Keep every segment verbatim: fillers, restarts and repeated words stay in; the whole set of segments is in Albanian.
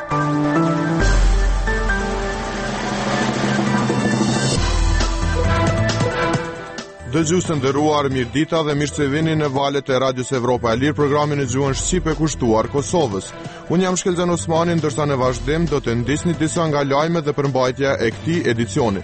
Dëgjues të nderuar, mirëdita dhe mirë se vini në valët e Radios Evropa e Lirë, programin e gjuhën shqipe kushtuar Kosovës. Unë jam Shkelzen Osmani, ndërsa në vazhdim do të ndisni disa nga lajmet dhe përmbajtja e këtij edicioni.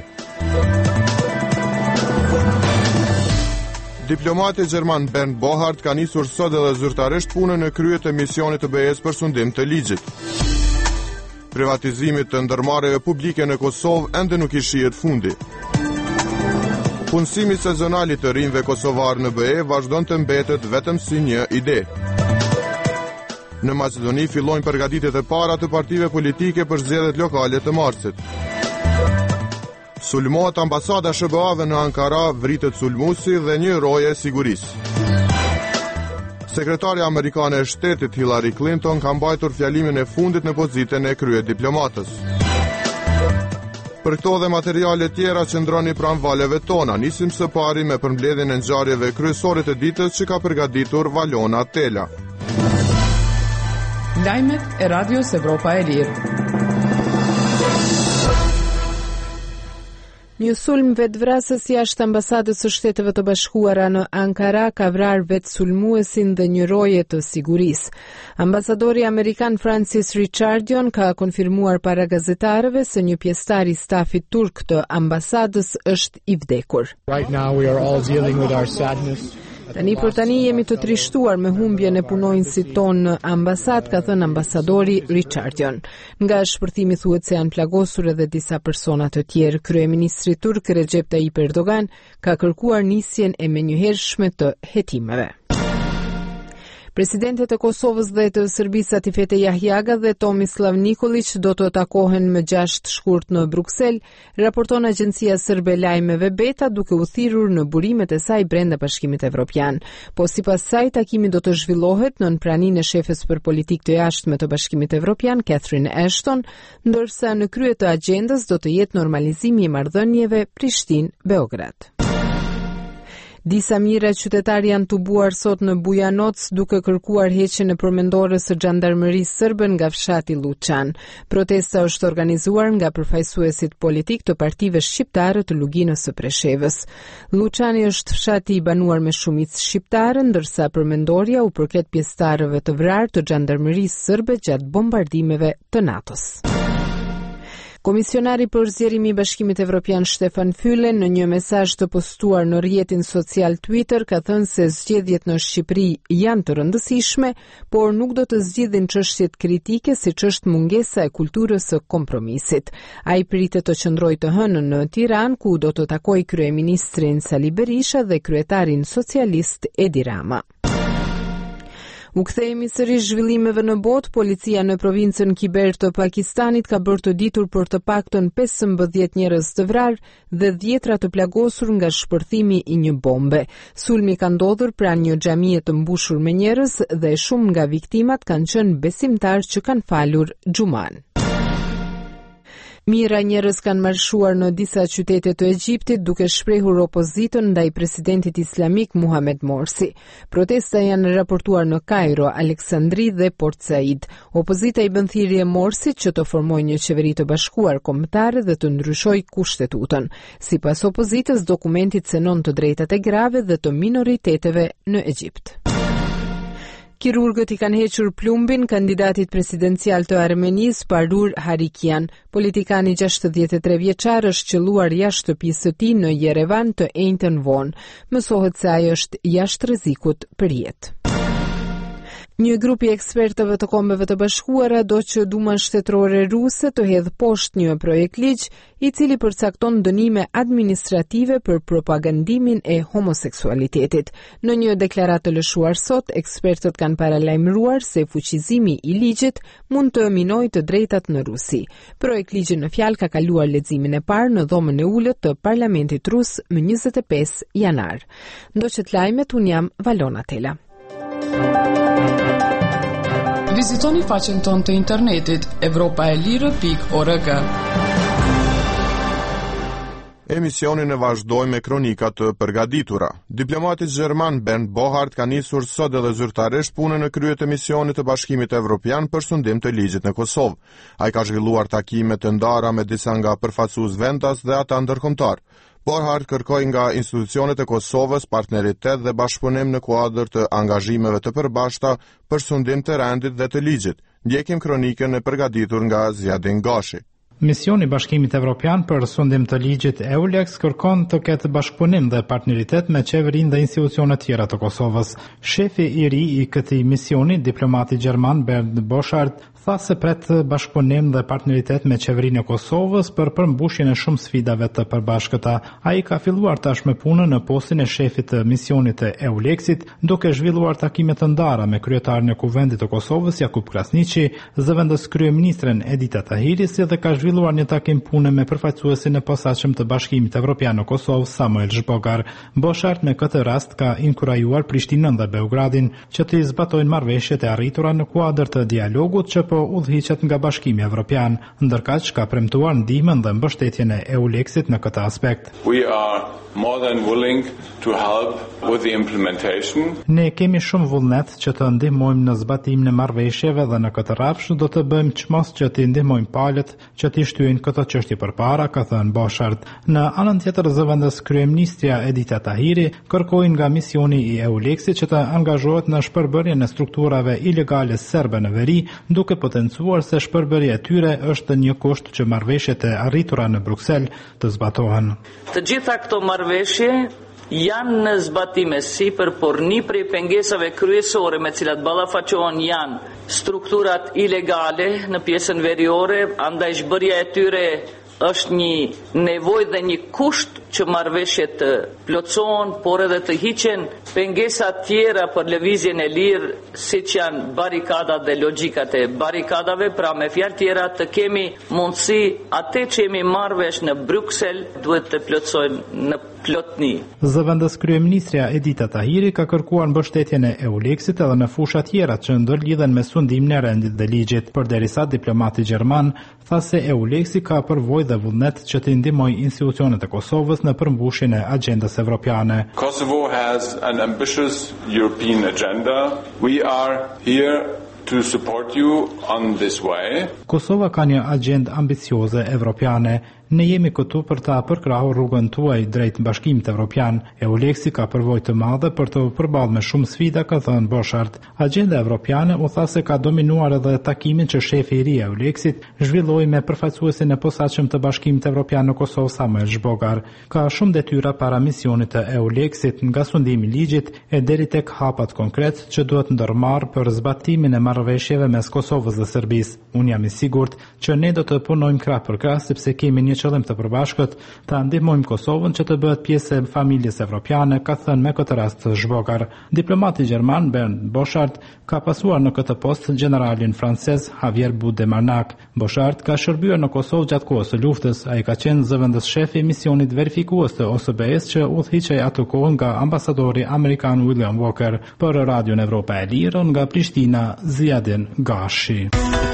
Diplomati gjerman Bernd Bohart ka nisur sot edhe zyrtarisht punën në krye të misionit të B E-s për sundim të ligjit. Privatizimit të ndërmarrjeve publike në Kosovë ende nuk i shihet fundi. Punësimi sezonal i të rinjve kosovar në B E vazhdon të mbetet vetëm si një ide. Në Maqedoni fillojnë përgatitjet e para të partive politike për zgjedhjet lokale të marsit. Sulmohet ambasada S B A-ve në Ankara, vritet sulmuesi dhe një roje sigurisë. Sekretarja amerikane e shtetit Hillary Clinton ka mbajtur fjalimin e fundit në pozitën e krye diplomatës. Për këto dhe materiale tjera qëndroni pranë valeve tona, nisim së pari me përmbledhjen e ngjarjeve kryesore të ditës që ka përgatitur Valona Tela. Lajmet e Radios Evropa e Lirë. Një sulm vetvrasës jashtë ambasadës së Shteteve të Bashkuara në Ankara ka vrarë vetë sulmuesin dhe një roje të sigurisë. Ambasadori amerikan Francis Richardion ka konfirmuar para gazetarëve se një pjesëtar i stafit turk të ambasadës është i vdekur. Right now we are all dealing with our sadness. Tani për tani jemi të trishtuar me humbjen e punonjësit ton në ambasad, ka thënë ambasadori Richardion. Nga shpërthimi thuhet se janë plagosur edhe disa persona të tjerë. Kryeministri turk Recep Tayyip Erdogan ka kërkuar nisjen e menjëhershme të hetimeve. Presidentet e Kosovës dhe të Serbisë Atifete Jahjaga dhe Tomislav Nikolić do të takohen më gjashtë shkurt në Bruksel, raporton agjencia serbe lajmeve Beta, duke u thirrur në burimet e saj brenda Bashkimit Evropian. Po sipas saj, takimi do të zhvillohet në praninë e shefes për politikë të jashtme të Bashkimit Evropian, Catherine Ashton, ndërsa në krye të agjendës do të jetë normalizimi i marrëdhënieve Prishtinë-Beograd. Disa mijëra qytetarë janë tubuar sot në Bujanoc duke kërkuar heqjen e përmendores së xhandarmerisë serbe nga fshati Luçan. Protesta është organizuar nga përfaqësuesit politik të partive shqiptare të Luginës së Preshevës. Luçani është fshati i banuar me shumicë shqiptare, ndërsa përmendoria u përket pjesëtarëve të vrarë të xhandarmerisë serbe gjatë bombardimeve të NATO-s. Komisionari për zgjerimi i Bashkimit Evropian Stefan Füle në një mesazh të postuar në rrjetin social Twitter ka thënë se zgjedhjet në Shqipëri janë të rëndësishme, por nuk do të zgjidhin çështjet kritike siç është mungesa e kulturës së kompromisit. Ai pritet të qëndrojë të hënën në Tiranë, ku do të takojë kryeministrin Sali Berisha dhe kryetarin socialist Edi Rama. U kthehemi sërish zhvillimeve në botë. Policia në provincën Kiber të Pakistanit ka bërë të ditur për të paktën pesëmbëdhjetë njerëz të vrarë dhe dhjetra të plagosur nga shpërthimi i një bombe. Sulmi ka ndodhur pranë një xhamie të mbushur me njerëz dhe shumë nga viktimat kanë qenë besimtarë që kanë falur xhuman. Mijëra njerëz kanë marshuar në disa qytete të Egjiptit duke shprehur opozitën ndaj presidentit islamik Muhamet Morsi. Protesta janë raportuar në Kairo, Aleksandri dhe Port Said. Opozita i bën thirrje Morsit që të formojë një qeveri të bashkuar kombëtare dhe të ndryshojë kushtetutën. Sipas opozitës, dokumenti cënon të drejtat e grave dhe të minoriteteve në Egjipt. Kirurgët i kanë hequr plumbin kandidatit presidencial të Armenisë Parur Harikian. Politikani gjashtëdhjetë e tre vjeçar është qelluar jashtë shtëpisë së tij në Yerevan të enjtën vonë. Mësohet se ai është jashtë rrezikut për jetë. Një grup i ekspertëve të Kombeve të Bashkuara do që Duma Shtetërore Ruse të hedhë poshtë një projekt ligj i cili përcakton dënime administrative për propagandimin e homoseksualitetit. Në një deklaratë të lëshuar sot, ekspertët kanë paralajmëruar se fuqizimi i ligjit mund të minojë të drejtat në Rusi. Projekt ligji në fjalë ka kaluar leximin e parë në dhomën e ulët të Parlamentit Rus më njëzet e pesë janar. Ndoqët lajmet, un jam Valona Tela. Vizitoni faqen tonë të internetit evropaelire pikë org. Emisionin e vazhdoj me kronika të përgatitura. Diplomati gjerman Bernd Bohart ka nisur sot edhe zyrtarisht punën në krye të misionit të Bashkimit Evropian për sundim të ligjit në Kosovë. Ai ka zhvilluar takime të ndara me disa nga përfaqësues vendas dhe ata ndërkombëtar. Bohart kërkoi nga institucionet e Kosovës partneritet dhe bashkëpunim në kuadër të angazhimeve të përbashkëta për sundim të rendit dhe të ligjit. Ndjekim kronikën e përgatitur nga Zjadin Gashi. Misioni i Bashkimit Evropian për sundim të ligjit EULEX kërkon të ketë bashkëpunim dhe partneritet me qeverinë dhe institucionet tjera të Kosovës. Shefi i ri i këtij misioni, diplomati gjerman Bernd Bohart, tha se pret bashkëpunim dhe partneritet me qeverinë e Kosovës për përmbushjen e shumë sfidave të përbashkëta. Ai ka filluar tashmë punën në postin e shefit të misionit të EULEX-it, duke zhvilluar takime të ndara me kryetarin e Kuvendit të Kosovës Jakub Krasniqi, zëvendës kryeministren Edita Tahiri, si dhe ka zhvilluar një takim pune me përfaqësuesin e posaçëm të Bashkimit Evropian në Kosovë Samuel Zhbogar. Bohart në këtë rast ka inkurajuar Prishtinën dhe Beogradin që të zbatojnë marrëveshjet e arritura në kuadër të dialogut që po udhëhiqet nga Bashkimi Evropian, ndërkaq ka premtuar ndihmën dhe mbështetjen e EULEX-it në këtë aspekt. We are more than willing to help with the implementation. Ne kemi shumë vullnet që të ndihmojmë në zbatimin e marrëveshjeve dhe në këtë rrafsh do të bëjmë çmos që të ndihmojmë palët që të shtyjnë këto çështje përpara, ka thënë Bohart. Në anën tjetër, zëvendës kryeministja Edita Tahiri kërkoi nga misioni i EULEX-it që të angazhohet në shpërbërjen e strukturave ilegale serbe në veri, duke potencuar se shpërbërja e tyre është një kusht që marrëveshjet e arritura në Bruksel të zbatohen. Të gjitha këto marrëveshje janë në zbatime sipër, por një prej pengesave kryesore me cilat ballafaqohen janë strukturat ilegale në pjesën veriore, andaj zhbërja e tyre është një nevojë dhe një kusht që marrëveshjet të plotësohen, por edhe të hiqen pengesa tjera për lëvizjen e lirë, siç janë barikadat dhe logjikat e barikadave, pra me fjalë tjera të kemi mundësi atë që jemi marrëvesh në Bruksel duhet të plotësojnë në plotni. Zëvendës kryeministrja Edita Tahiri ka kërkuar mbështetjen e EULEX-it edhe në fusha tjera që ndërlidhen me sundimin e rendit dhe ligjit, përderisa diplomati gjerman tha se EULEX-i ka përvojë dhe vullnet që të ndihmojë institucionet e Kosovës në përmbushjen e agjendës evropiane. Kosovo has an ambitious European agenda. We are here to support you on this way. Kosova ka një agjendë ambicioze evropiane. Ne jemi këtu për ta përkrahur rrugën tuaj drejt Bashkimit Evropian. EULEX-i ka përvojë të madhe për të përballë me shumë sfida, ka thënë Bohart. Agjenda evropiane u tha se ka dominuar edhe takimin që shefi i ri i EULEX-it zhvilloi me përfaqësuesin e posaçëm të Bashkimit Evropian në Kosovë Samuel Zhbogar. Ka shumë detyra para misionit të EULEX-it, nga sundimi i ligjit e deri tek hapat konkret që duhet ndërmarrë për zbatimin e marrëveshjeve mes Kosovës dhe Serbisë. Unë jam i sigurt që ne do të punojmë krah për krah sepse kemi një qëllim të përbashkët të ndihmojmë Kosovën që të bëhet pjesë e familjes evropiane, ka thënë me këtë rast Zhbogar. Diplomati gjerman Bernd Bohart ka pasuar në këtë post generalin francez Javier Boudemarnac. Bohart ka shërbyer në Kosovë gjatë kohës së luftës. Ai ka qenë zëvendës shefi i misionit verifikues të O S B-s që udhëhiqej atë kohë nga ambasadori amerikan William Walker. Për Radion Evropa e Lirë nga Prishtina, Zjadin Gashi.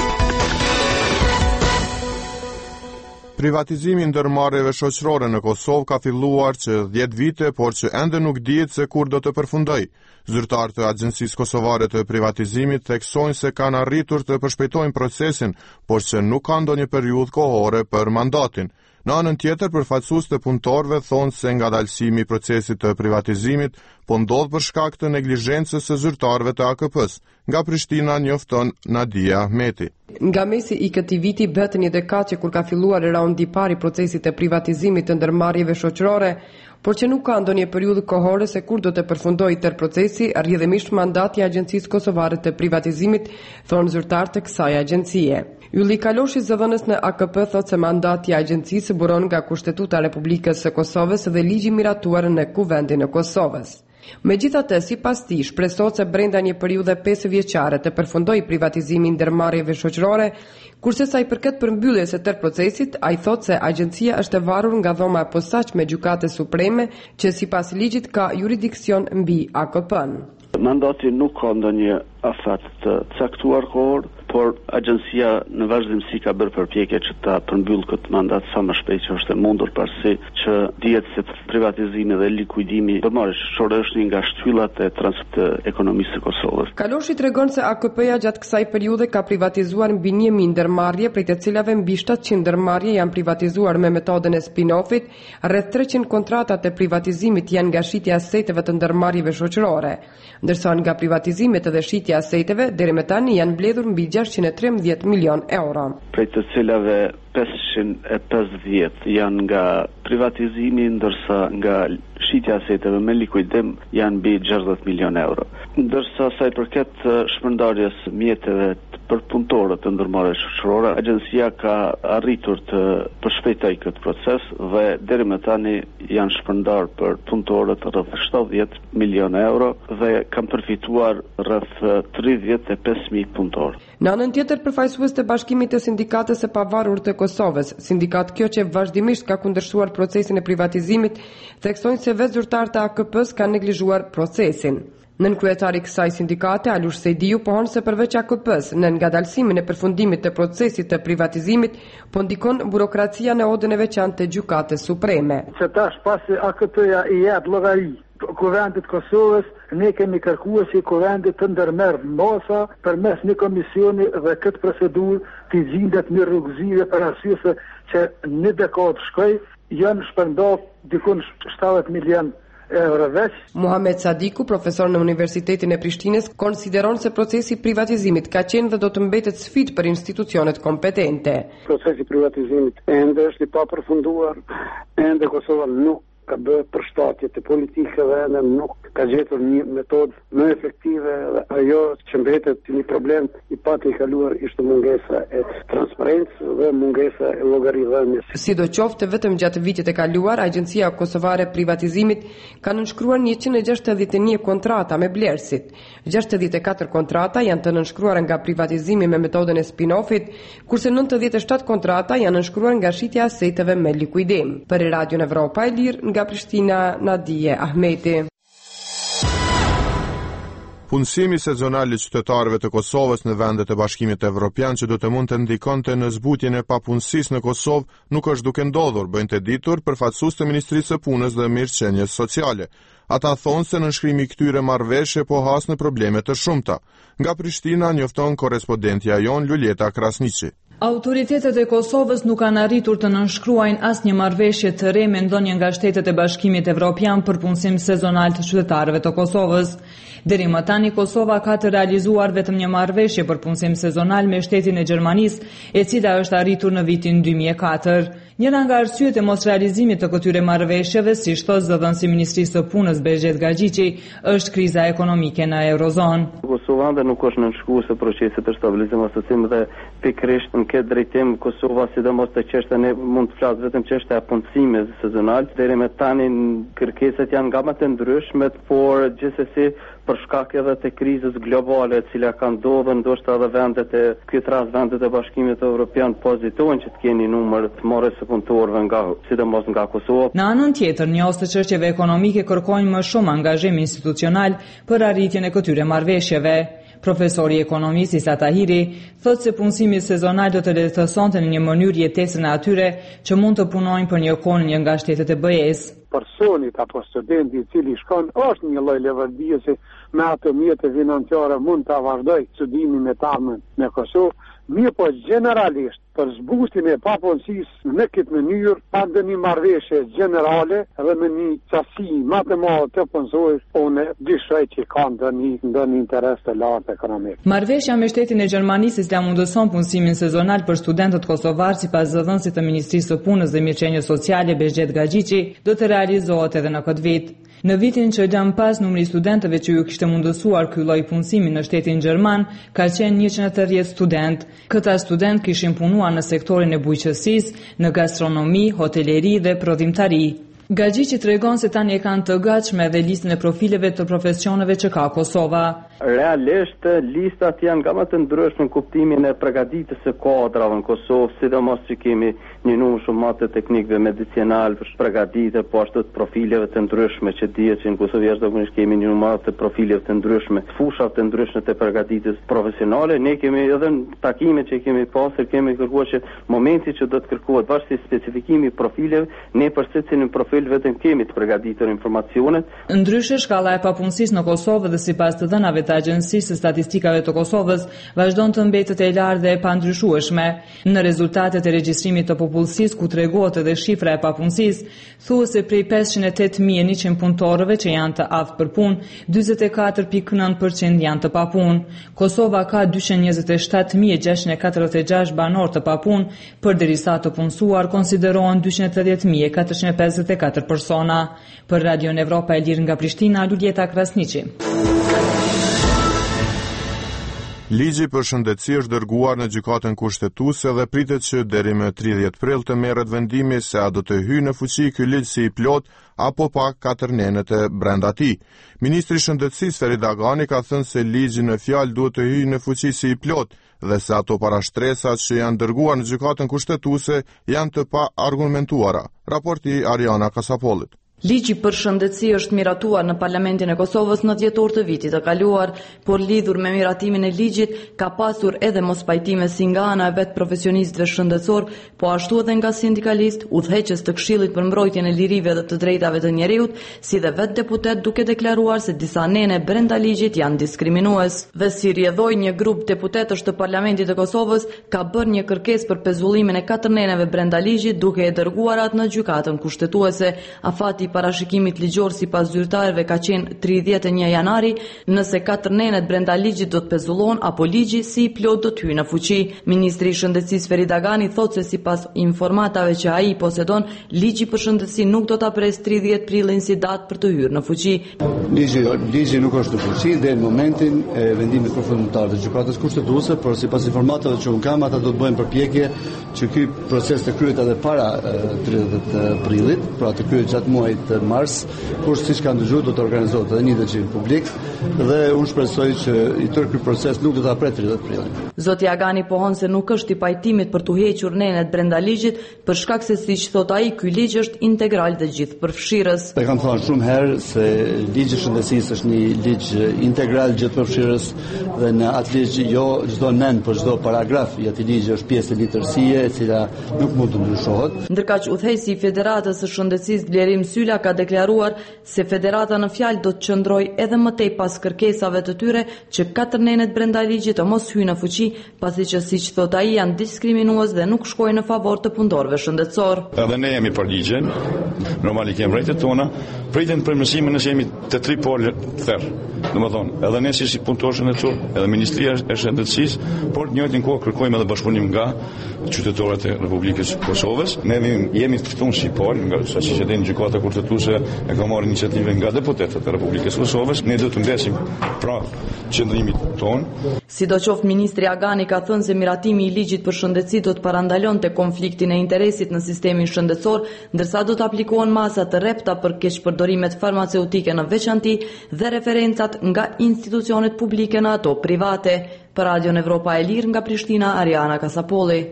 Privatizimi i ndërmarrjeve shoqërore në Kosovë ka filluar që dhjetë vite, por që ende nuk dihet se kur do të përfundojë. Zyrtarët e Agjencisë Kosovare të Privatizimit theksojnë se kanë arritur të përshpejtojnë procesin, por që nuk ka ndonjë periudhë kohore për mandatin. Në anën tjetër, përfaqësues të punëtorëve thonë se ngadalësimi i procesit të privatizimit po ndodh për shkak të neglizhencës së zyrtarëve të A K P-s. Nga Prishtina njofton Nadia Ahmeti. Nga mesi i këtij viti bëhet një dekadë kur ka filluar raundi i parë i procesit të privatizimit të ndërmarrjeve shoqërore, por që nuk ka ndonjë periudhë kohore se kur do të përfundojë tërë procesi, rrjedhimisht mandati i Agjencisë Kosovare të Privatizimit, thonë zyrtarë të kësaj agjencie. Ylli Kaloshi, zëvendës në A K P, thotë se mandati i agjencisë buron nga Kushtetuta e Republikës së Kosovës dhe ligji miratuar në Kuvendin e Kosovës. Megjithatë, sipas tij, shpresohet se brenda një periudhe pesë vjeçare të përfundojë privatizimi i ndërmarrjeve shoqërore, kurse sa i përket përmbylljes së tërë procesit, ai thotë se agjencia është e varur nga dhoma e posaçme e Gjykatës Supreme, që sipas ligjit ka jurisdiksion mbi A K P-n. Mandati nuk ka ndonjë afat të caktuar kohor, por agjencia në vazhdimsi ka bërë përpjekje që ta përmbyll këtë mandat sa më shpejt që është e mundur, pasi që dihet se privatizimi dhe likuidimi përmarrje shoqërore është një nga shtyllat e transportit të ekonomisë së Kosovës. Kaloshi tregon se A K P-ja gjatë kësaj periudhe ka privatizuar mbi një mijë ndërmarrje, prej të cilave mbi shtatëqind ndërmarrje janë privatizuar me metodën e spin-offit, rreth treqind kontratat e privatizimit janë nga shitja e aseteve të ndërmarrjeve shoqërore, ndërsa nga privatizimet edhe shitja e aseteve deri më tani janë mbledhur mbi gjashtëqind e trembëdhjetë milion euro. Prej të cilave pesëqind e pesëdhjetë janë nga privatizimi, ndërsa nga shitja e aseteve me likuidim janë mbi gjashtëdhjetë milion euro. Ndërsa sa i përket shpërndarjes mjeteve për punëtorët të ndërmarrjeve shoqërore, agjencia ka arritur të përshpejtojë këtë proces dhe deri më tani janë shpërndar për punëtorët rreth shtatëdhjetë milion euro dhe kanë përfituar rreth tridhjetë e pesë mijë punëtorë. Në anën tjetër, përfaqësues të Bashkimit të Sindikatës së Pavarur të Kosovës, sindikat kjo që vazhdimisht ka kundërshtuar procesin e privatizimit, theksojnë se vetë zyrtarët e A K P-s kanë neglizhuar procesin. Nën kryetari kësaj sindikate, Alush Sejdiu, pohon se përveç A K P-s, në ngadalësimin e përfundimit të procesit të privatizimit, po ndikon burokracia në odën e veçantë të Gjykatës Supreme. Se tash pasi A K P-ja i jep llogari Kuvendit Kosovës, ne kemi kërkuar si Kuvendit të ndërmerr masa përmes një komisioni dhe këtë procedurë të gjendet një rrugëzime për arsye se që një dekadë shkoi janë shpërndar dikun shtatëdhjetë milion euro veç. Muhamet Sadiku, profesor në Universitetin e Prishtinës, konsideron se procesi i privatizimit ka qenë dhe do të mbetet sfidë për institucionet kompetente. Procesi i privatizimit ende është i papërfunduar, ende Kosova nuk ka bërë përshtatje të politikave dhe nuk ka gjetur një metodë më efektive dhe ajo që mbetet një problem i pati i kaluar ishte mungesa e transparencës dhe mungesa e llogaridhënies. Sidoqoftë, vetëm gjatë vitit të kaluar, Agjencia Kosovare e Privatizimit ka nënshkruar njëqind e gjashtëdhjetë e një kontrata me blerësit. gjashtëdhjetë e katër kontrata janë të nënshkruar nga privatizimi me metodën e spin-offit, kurse nëntëdhjetë e shtatë kontrata janë nënshkruar nga shitja e aseteve me likuidim. Për Radion Evropa e Lirë, nga Prishtina, Nadije Ahmeti. Punësimi sezonal i qytetarëve të Kosovës në vendet e Bashkimit Evropian që do të mund të ndikonte në zbutjen e papunësisë në Kosovë nuk është duke ndodhur, bëjnë të ditur përfaqësues të Ministrisë së Punës dhe Mirëqenies Sociale. Ata thonë se nënshkrimi i këtyre marrëveshje po has në probleme të shumta. Nga Prishtina njofton korrespondentja jon Luljeta Krasniqi. Autoritetet e Kosovës nuk kanë arritur të nënshkruajnë asnjë marrëveshje të re me ndonjë nga shtetet e Bashkimit Evropian për punësim sezonal të qytetarëve të Kosovës. Deri më tani Kosova ka të realizuar vetëm një marrëveshje për punësim sezonal me shtetin e Gjermanisë, e cila është arritur në vitin dy mijë e katër. Njëra nga arsyet e mos realizimit të këtyre marrëveshjeve, si shtos zëdhënësi i Ministrisë së Punës Behxhet Gaxhiqi, është kriza ekonomike në Eurozonë. Kosova dhe nuk është nënshkruese procesit të stabilizimit asocim dhe pikërisht në këtë drejtim Kosova, sidomos të çështja ne mund të flas vetëm çështja e punësimit sezonal, deri më tani kërkesat janë nga më të ndryshme, por gjithsesi për shkak edhe të krizës globale e cila ka ndodhur, ndoshta edhe vendet e këtë rast vendet e Bashkimit Evropian pozitojnë që të keni numër të marrës së punëtorëve nga sidomos nga Kosova. Në anën tjetër, njohës të çështjeve ekonomike kërkojnë më shumë angazhim institucional për arritjen e këtyre marrëveshjeve. Profesori i ekonomisë Isa Tahiri thotë se punësimi sezonal do të lehtësonte në një mënyrë jetesën e atyre që mund të punojnë për një kohë në një nga shtetet e B E-s. Personit apo studenti i cili shkon është një lloj levardësi me ato mjete financiare mund ta vazhdoj studimin me tamën në Kosovë, mirë po generalisht për zbutjen e papunësisë në këtë mënyrë pa ndonjë marrëveshje generale dhe me një qasësi më të madhe të punësorëve, unë dyshoj që ka ndonjë ndonjë interes të lartë ekonomik. Marrëveshja me shtetin e Gjermanisë la mundëson punësimin sezonal për studentët kosovar sipas zëdhënësit të Ministrisë së Punës dhe Mirëqenies Sociale Behxhet Gaxhiqi, do të realizohet edhe në këtë vit. Në vitin që jam pas, numri i studentëve që ju kishte mundësuar ky lloj punësimi në shtetin gjerman ka qenë njëqind e tridhjetë student. Këta student kishin punuar në sektorin e bujqësisë, në gastronomi, hoteleri dhe prodhimtari. Gaxhiqi tregon se tani e kanë të gatshme edhe listën e profileve të profesioneve që ka Kosova. Realisht listat janë nga më të ndryshme në kuptimin e përgatitjes së kadrave në Kosovë, sidomos që kemi një numër shumë më të teknikëve medicinal për përgatitje, po ashtu të profileve të ndryshme që dihet që në Kosovë jashtëzakonisht kemi një numër të profileve të ndryshme, fushave të ndryshme të përgatitjes profesionale. Ne kemi edhe në takimet që kemi pasur, kemi kërkuar që momenti që do të kërkohet varësisht specifikimi i profileve, ne për secilin profil vetëm kemi të përgatitur informacionet. Ndryshe, shkalla e papunësisë në Kosovë dhe sipas të dhënave të Agjencisë së Statistikave të Kosovës vazhdon të mbetet e lartë dhe e pandryshueshme. Në rezultatet e regjistrimit të popullsisë ku tregohet edhe shifra e papunësisë, thuhet se prej pesëqind e tetë mijë e njëqind punëtorëve që janë të aftë për punë, dyzet e katër pikë nëntë përqind janë të papunë. Kosova ka dyqind e njëzet e shtatë mijë e gjashtëqind e katërdhjetë e gjashtë banor të papunë, përderisa të punësuar konsiderohen dyqind e tridhjetë mijë e katërqind e pesëdhjetë e katër persona. Për Radion Evropa e Lirë nga Prishtina, Luljeta Krasniqi. Ligji për shëndetësi është dërguar në gjykatën kushtetuese dhe pritet që deri më tridhjetë prill të merret vendimi se a do të hyjë në fuqi ky ligj si i plot apo pa katër nenet e brenda tij. Ministri i Shëndetësisë Ferit Agani ka thënë se ligji në fjalë duhet të hyjë në fuqi si i plot dhe se ato parashtresat që janë dërguar në gjykatën kushtetuese janë të pa argumentuara. Raporti Ariana Kasapollit. Ligji për shëndetësi është miratuar në Parlamentin e Kosovës në dhjetor të vitit të kaluar, por lidhur me miratimin e ligjit ka pasur edhe mospajtime si nga ana e vet profesionistëve shëndetësor, po ashtu edhe nga sindikalistë, udhëheqës të Këshillit për mbrojtjen e lirive dhe të drejtave të njerëzit, si dhe vet deputet duke deklaruar se disa nene brenda ligjit janë diskriminues. Dhe si rrjedhoi një grup deputetësh të Parlamentit të Kosovës, ka bërë një kërkesë për pezullimin e katër neneve brenda ligjit duke e dërguar atë në gjykatën kushtetuese. Afati parashikimit ligjor sipas zyrtarëve ka qenë tridhjetë e një janari, nëse katër nenet brenda ligjit do të pezullohen apo ligji si i plot do të hyjë në fuqi. Ministri i Shëndetësisë Ferit Agani thotë se sipas informatave që ai posedon, ligji për shëndetësi nuk do ta pres tridhjetë prillin si datë për të hyrë në fuqi. Ligji, ligji nuk është në fuqi deri në momentin e vendimit përfundimtar të gjykatës kushtetuese, por sipas informative që un kam, ata do të bëjnë përpjekje që ky proces të kryhet edhe para tridhjetë prillit, pra të kryhet gjatë muajit të mars, kur siç kanë dëgjuar do të organizohet edhe një dëgjim publik dhe unë shpresoj që i tërë ky proces nuk do ta pret tridhjetë prillin. Zoti Agani pohon se nuk është i pajtimit për tu hequr nenet brenda ligjit, për shkak se siç thot ai, ky ligj është integral dhe gjithëpërfshirës. E kam thënë shumë herë se ligji i shëndetësisë është një ligj integral gjithëpërfshirës dhe në atë ligj jo çdo nen për çdo paragraf i atij ligji është pjesë e litërsie e cila nuk mund të ndryshohet. Ndërkaq udhëheqësi i Federatës së Shëndetësisë Blerim Syla ka deklaruar se federata në fjalë do të qëndrojë edhe më tej pas kërkesave të tyre që katër nenet brenda ligjit të mos hyjnë në fuqi, pasi që siç thot ai janë diskriminues dhe nuk shkojnë në favor të punëtorëve shëndetësor. Edhe ne jemi për ligjen, normali kemi rrejtet tona, pritet përmirësime nëse jemi të tri polë therr. Domethënë, edhe ne si punëtorë shëndetësor, edhe Ministria e Shëndetësisë, por në njëjtin kohë kërkojmë edhe bashkëpunim nga qytetarët e Republikës së Kosovës. Ne jemi të ftuar si polë, nga saqë që në gjykata kushtetuese e ka marrë iniciativën nga deputetët e Republikës së Kosovës. Ne do të mbesim pra qëndrimit tonë. Sidoqoftë, ministri Agani ka thënë se miratimi i ligjit për shëndetësi do të parandalonte konfliktin e interesit në sistemin shëndetësor, ndërsa do të aplikohen masa të rrepta për keqpërdorimet farmaceutike në veçanti dhe referencat nga institucionet publike në ato private. Për Radion Evropa e Lirë nga Prishtina, Ariana Kasapolli.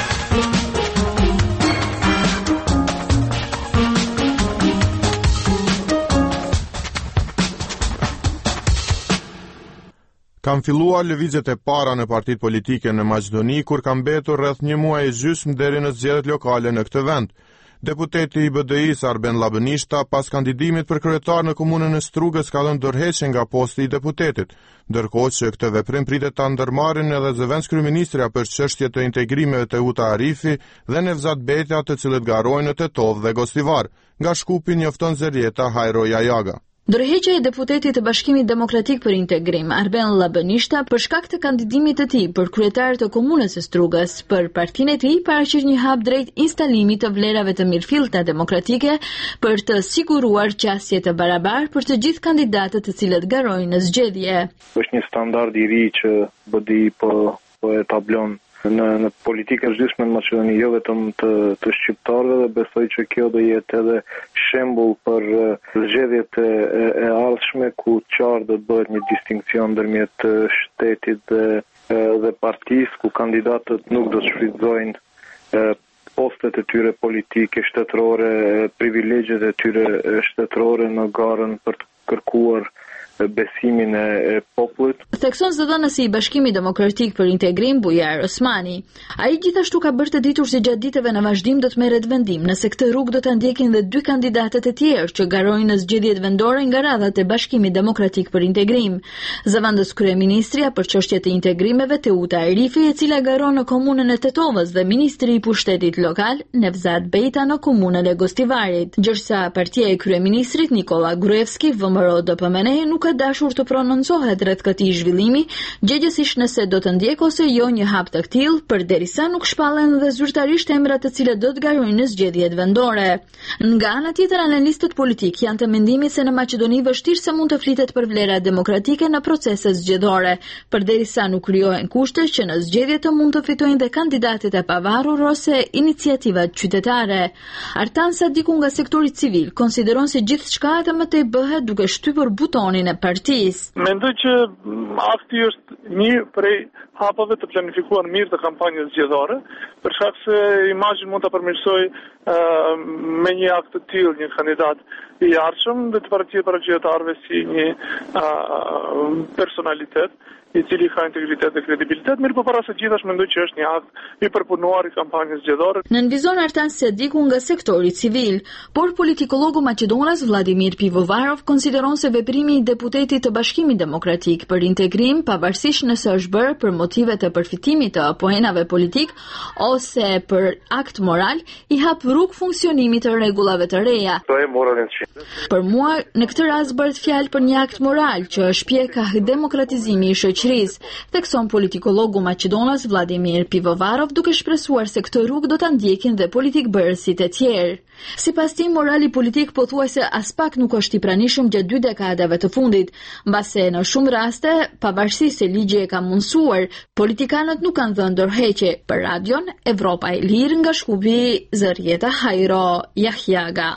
Kam filluar lëvizjet e para në partitë politike në Maqedoni, kur kam mbetur rreth një muaj e gjysmë deri në zgjedhjet lokale në këtë vend. Deputeti i B D I-s Arben Labënishta, pas kandidimit për kryetar në komunën e Strugës, ka dhënë dorëheqje nga posti i deputetit, ndërkohë që këtë veprim pritet ta ndërmarrin edhe zëvendës kryeministrja për çështje të integrimeve të Uta Arifi dhe Nevzat Betja, të cilët garojnë në Tetov dhe Gostivar. Nga Shkupi njofton Zerjeta Hajro Jajaga. Dorëheqja e deputetit të Bashkimit Demokratik për Integrim, Arben Labënishta, për shkak të kandidimit të tij për kryetar të komunës së Strugës, për partinë e tij paraqit një hap drejt instalimit të vlerave të mirëfillta demokratike për të siguruar qasje të barabartë për të gjithë kandidatët të cilët garojnë në zgjedhje. Është një standard i ri që B D I po po etablon në, në politikën e çditshme në Maqedoni, jo vetëm të, të shqiptarëve, dhe besoj që kjo do jetë edhe shembull për zgjedhjet e, e ardhshme, ku qartë do të bëhet një distinkcion ndërmjet shtetit dhe, dhe partisë, ku kandidatët nuk do të shfrytëzojnë postet e tyre politike shtetërore, privilegjet e tyre shtetërore në garën për të kërkuar besimin e popullit. Thekson zëdhënësi i Bashkimit Demokratik për Integrim Bujar Osmani. Ai gjithashtu ka bërë të ditur se gjatë ditëve në vazhdim do të merret vendim nëse këtë rrugë do ta ndjekin dhe dy kandidatët e tjerë që garojnë në zgjedhjet vendore nga radhat e Bashkimit Demokratik për Integrim. Zëvendës kryeministria për çështjet e integrimeve Teuta Erifi, e cila garon në komunën e Tetovës, dhe ministri i pushtetit lokal Nevzat Bejta në komunën e Gostivarit. Gjërsa partia e kryeministrit Nikola Gruevski, V M R O D P M N, nuk ka dashur të prononcohet rreth këtij zhvillimi, gjegjësisht nëse do të ndjek ose jo një hap të tillë, përderisa nuk shpallen dhe zyrtarisht emrat të cilët do të garojnë në zgjedhjet vendore. Nga ana tjetër, analistët politik janë të mendimit se në Maqedoni vështirë se mund të flitet për vlera demokratike në proceset zgjedhore, përderisa nuk krijohen kushte që në zgjedhje të mund të fitojnë dhe kandidatët e pavarur ose iniciativat qytetare. Artan Sadiku nga sektori civil konsideron se gjithçka të mëtej bëhet duke shtypur butonin e partisë. Mendoj që akti është një prej hapave të planifikuar mirë të kampanjës zgjedhore, për shkak se imazhin mund ta përmirësoj uh, me një akt të tillë një kandidat i arshëm dhe të paraqet para qytetarëve si një uh, personalitet i cili ka integritet dhe kredibilitet, mirë po para së gjithash mendoj që është një akt i përpunuar i kampanjës zgjedhore. Nënvizon Artan Sadiku nga sektori civil, por politikologu maqedonas Vladimir Pivovarov konsideron se veprimi i deputetit të Bashkimit Demokratik për Integrim, pavarësisht nëse është bërë për motive të përfitimit të apoenave politik ose për akt moral, i hap rrugë funksionimit të rregullave të reja. Për mua, në këtë rast bëhet fjalë për një akt moral që është pjeka e demokratizimit i shoqërisë, thekson politikologu maqedonas Vladimir Pivovarov, duke shpresuar se këtë rrugë do ta ndjekin dhe politikbërësit e tjerë. Sipas tij, morali politik pothuajse as pak nuk është i pranishëm gjatë dy dekadave të fundit, mbase në shumë raste, pavarësisht se ligji e ka mundsuar, politikanët nuk kanë dhënë dorëheqje. Për radion Evropa e Lirë nga Shkupi, Zërieta Hajro Jahjaga.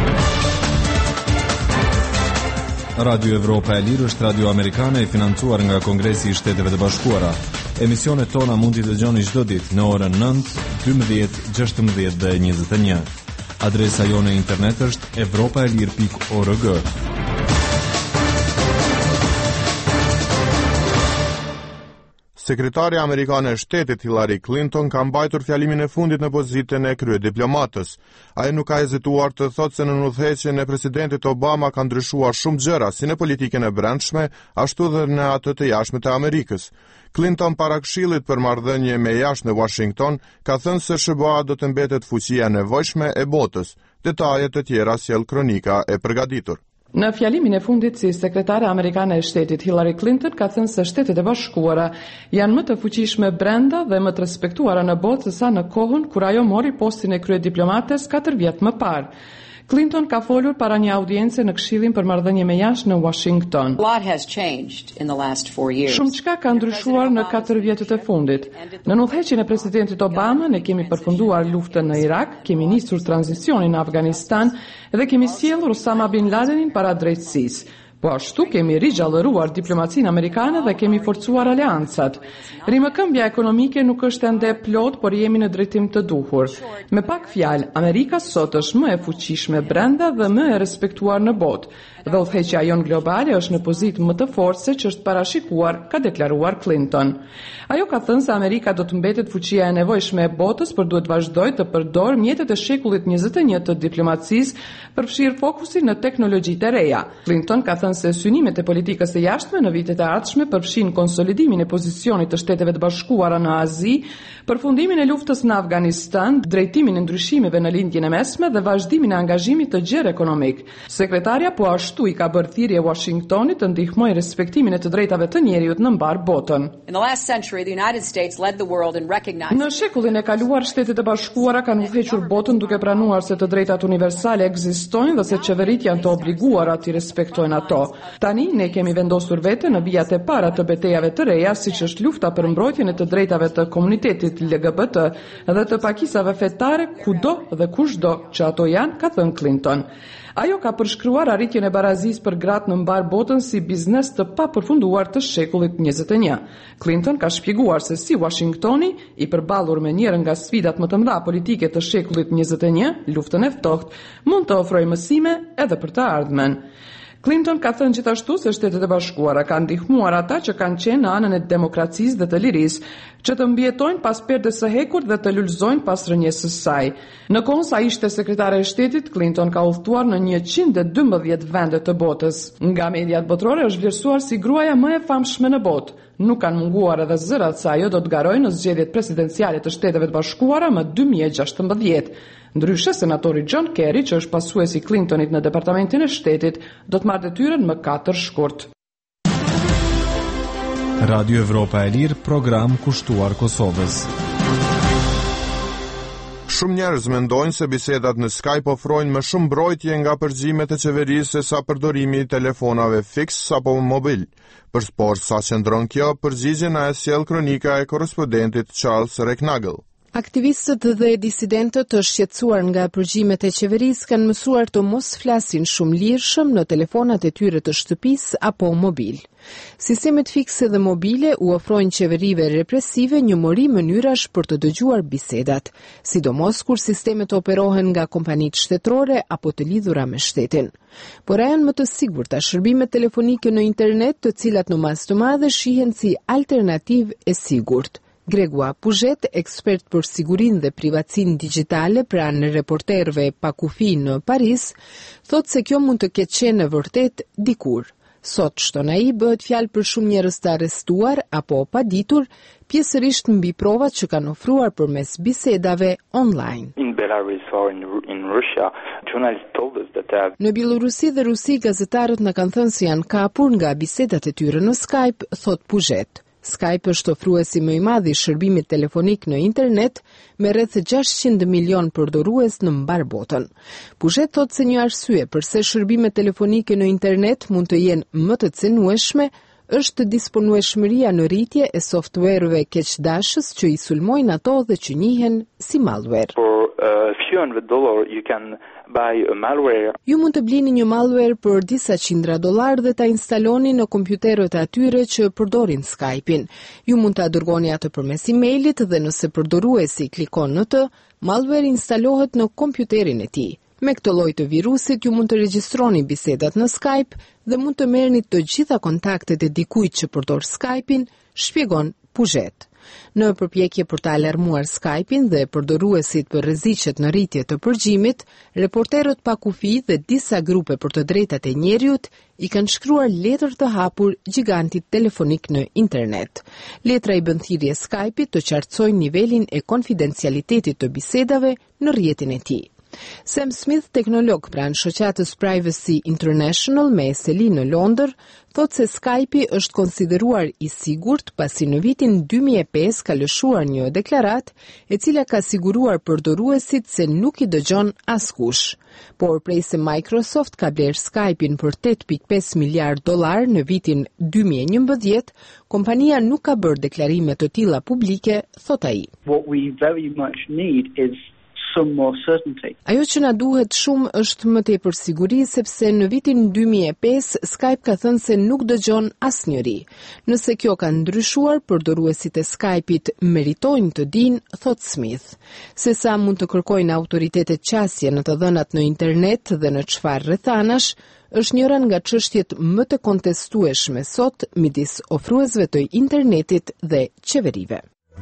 Radio Evropa e Lirë është radio amerikane e financuar nga Kongresi i Shteteve të Bashkuara. Emisionet tona mund t'i dëgjoni çdo ditë në orën nëntë, dymbëdhjetë, gjashtëmbëdhjetë dhe njëzet e një. Adresa jone e internet është evropaelir pikë org. Sekretarja amerikane e shtetit Hillary Clinton ka mbajtur fjalimin e fundit në pozitën e kryediplomatës. Ai nuk ka hezituar të thotë se në udhëheqjen e presidentit Obama ka ndryshuar shumë gjëra, si në politikën e brendshme, ashtu dhe në atë të jashtme të Amerikës. Clinton para Këshillit për marrëdhënie me jashtë në Washington ka thënë se S B A do të mbetet fuqia e nevojshme e botës. Detajet të tjera sjell kronika e përgatitur. Në fjalimin e fundit, si sekretare amerikane e shtetit, Hillary Clinton ka thënë se Shtetet e Bashkuara janë më të fuqishme brenda dhe më të respektuara në botë se sa në kohën kur ajo mori postin e kryediplomates katër vjet më parë. Clinton ka folur para një audience në Këshillin për marrëdhënie me jashtë në Washington. Shumë çka ka ndryshuar në katër vjetët e fundit. Në udhëheqjen e presidentit Obama ne kemi përfunduar luftën në Irak, kemi nisur tranzicionin në Afganistan dhe kemi sjellur Osama bin Ladenin para drejtësisë. Po ashtu kemi rigjallëruar diplomacinë amerikane dhe kemi forcuar aleancat. Rimëkëmbja ekonomike nuk është ende plot, por jemi në drejtim të duhur. Me pak fjalë, Amerika sot është më e fuqishme brenda dhe më e respektuar në botë. Dhe udhëheqja jon globale është në pozitë më të fortë se që është parashikuar, ka deklaruar Clinton. Ajo ka thënë se Amerika do të mbetet fuqia e nevojshme e botës, por duhet vazhdoj të përdor mjetet e shekullit njëzet e një të diplomacisë për fshirë fokusin në teknologjitë e reja. Clinton ka thënë se synimet e politikës së jashtme në vitet e ardhshme përfshin konsolidimin e pozicionit të Shteteve të Bashkuara në Azi, përfundimin e luftës në Afganistan, drejtimin e ndryshimeve në lindjen e mesme dhe vazhdimin e angazhimit të gjerë ekonomik. Sekretarja po ashtu ashtu i ka bërë thirrje Washingtonit të ndihmojë respektimin e të drejtave të njeriut në mbar botën. In the last century, the United States led the world in recognizing Në shekullin e kaluar, Shtetet e Bashkuara kanë udhëhequr botën duke pranuar se të drejtat universale ekzistojnë dhe se qeverit janë të obliguara të respektojnë ato. Tani ne kemi vendosur veten në vijat e para të betejave të reja, siç është lufta për mbrojtjen e të drejtave të komunitetit L G B T dhe të pakisave fetare kudo dhe kushdo që ato janë, ka thënë Clinton. Ajo ka përshkruar arritjen e barazisë për gratë në mbar botën si biznes të papërfunduar të shekullit njëzet e një. Clinton ka shpjeguar se si Washingtoni, i përballur me njërin nga sfidat më të mëdha politike të shekullit njëzet e një, luftën e ftohtë, mund të ofrojë mësime edhe për të ardhmen. Clinton ka thënë gjithashtu se Shtetet e Bashkuara kanë ndihmuar ata që kanë qenë në anën e demokracisë dhe të lirisë, që të mbjetojnë pas perdes së hekur dhe të lulëzojnë pas rënjesës së saj. Në kohë sa ishte sekretare e shtetit, Clinton ka udhëtuar në njëqind e dymbëdhjetë vende të botës. Nga mediat botërore është vlerësuar si gruaja më e famshme në botë. Nuk kanë munguar edhe zërat se ajo do të garojë në zgjedhjet presidenciale të Shteteve të Bashkuara më dy mijë e gjashtëmbëdhjetë. Ndryshe, senatori John Kerry, që është pasuesi i Clintonit në Departamentin e Shtetit, do të marrë detyrën më katër shkurt. Radio Evropa e Lirë, program kushtuar Kosovës. Shumë njerëz mendojnë se bisedat në Skype ofrojnë më shumë mbrojtje nga përgjimet e qeverisë se sa përdorimi i telefonave fiks apo mobil. Për sport, sa qëndron kjo, përgjigjen e sjell kronika e korrespondentit Charles Recknagel. Aktivistët dhe disidentët të shqetësuar nga përgjimet e qeverisë kanë mësuar të mos flasin shumë lirshëm në telefonat e tyre të shtëpisë apo mobil. Sistemet fikse dhe mobile u ofrojnë qeverive represive një mori mënyrash për të dëgjuar bisedat, sidomos kur sistemet operohen nga kompanitë shtetërore apo të lidhura me shtetin. Por janë më të sigurta shërbimet telefonike në internet, të cilat në mas të madhe shihen si alternativë e sigurt. Gregua Puzhet, ekspert për sigurin dhe privatsin digitale pranë reporterëve pa kufi në Paris, thot se kjo mund të ketë qenë vërtet dikur. Sot shton ai bëhet fjalë për shumë njerëz të arrestuar apo paditur, pjesërisht mbi provat që kanë ofruar përmes bisedave online. In Belarus or in, in Russia, journalists told us that they have... Në Bielorusi dhe Rusi gazetarët na kanë thënë se janë kapur nga bisedat e tyre në Skype, thot Puzhet. Skype është ofruesi më i madh i shërbimit telefonik në internet me rreth gjashtëqind milion përdorues në mbar botën. Puzhet thot se një arsye pse shërbimet telefonike në internet mund të jenë më të cenueshme është disponueshmëria në rritje e softwareve keqdashës që i sulmojnë ato dhe që njihen si malware. For a few hundred dollars you can buy a malware. Ju mund të blini një malware për disa qindra dollar dhe ta instaloni në kompjuterët e atyre që përdorin Skype-in. Ju mund ta dërgoni atë përmes emailit dhe nëse përdoruesi klikon në të, malware instalohet në kompjuterin e tij. Me këtë lloj të virusit ju mund të regjistroni bisedat në Skype dhe mund të merrni të gjitha kontaktet e dikujt që përdor Skype-in, shpjegon Puzhet. Në përpjekje për të alarmuar Skype-in dhe përdoruesit për rreziqet në rritje të përgjimit, reporterët pa kufi dhe disa grupe për të drejtat e njeriut i kanë shkruar letër të hapur gigantit telefonik në internet. Letra i bën thirrje Skype-it të qartësojë nivelin e konfidencialitetit të bisedave në rrjetin e tij. Sam Smith, teknolog pranë shoqatës Privacy International me seli në Londër, thot se Skype-i është konsideruar i sigurt pasi në vitin dy mijë e pesë ka lëshuar një deklaratë e cila ka siguruar përdoruesit se nuk i dëgjon askush. Por prej se Microsoft ka bler Skype-in për tetë pikë pesë miliard dollar në vitin dy mijë e njëmbëdhjetë, kompania nuk ka bërë deklarime të tilla publike, thot ai. What we very much need is some more certainty. Ajo që na duhet shumë është më tepër siguri, sepse në vitin dy mijë e pesë Skype ka thënë se nuk dëgjon asnjëri. Nëse kjo ka ndryshuar, përdoruesit e Skype-it meritojnë të dinë, thot Smith. Se sa mund të kërkojnë autoritetet qasje në të dhënat në internet dhe në çfarë rrethanash, është njëra nga çështjet më të kontestueshme sot midis ofruesve të internetit dhe qeverive.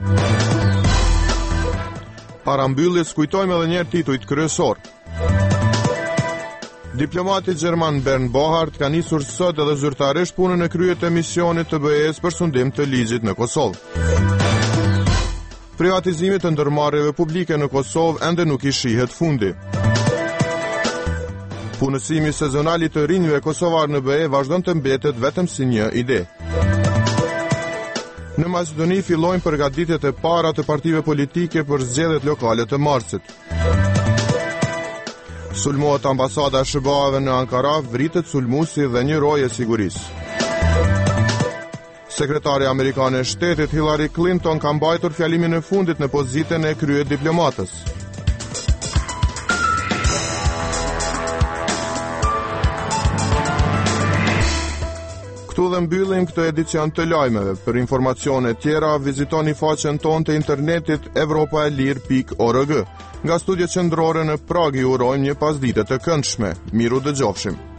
Para mbylljes kujtojmë edhe njerë titujt kryesor. Diplomati gjerman Bernd Bohart ka nisur sot edhe zyrtarisht punën e kryet e misionit të B E-s për sundim të ligjit në Kosovë. Privatizimit të ndërmarrjeve publike në Kosovë ende nuk i shihet fundi. Punësimi sezonal i të rinjve kosovar në B E vazhdon të mbetet vetëm si një ide. Në Maqedoni fillojnë përgatitjet e para të partive politike për zgjedhjet lokale të marsit. Sulmohet ambasada e S B A-ve në Ankara, vritet sulmuesi dhe një roje sigurisë. Sekretari amerikane e shtetit Hillary Clinton ka mbajtur fjalimin e fundit në pozitën e krye diplomatës. Këtu dhe mbyllim këtë edicion të lajmeve. Për informacione tjera, vizitoni faqen tonë të internetit evropaelir pikë org. Nga studiet qendrore në Prag ju urojmë një pasdite të këndshme. Miru dëgjofshim.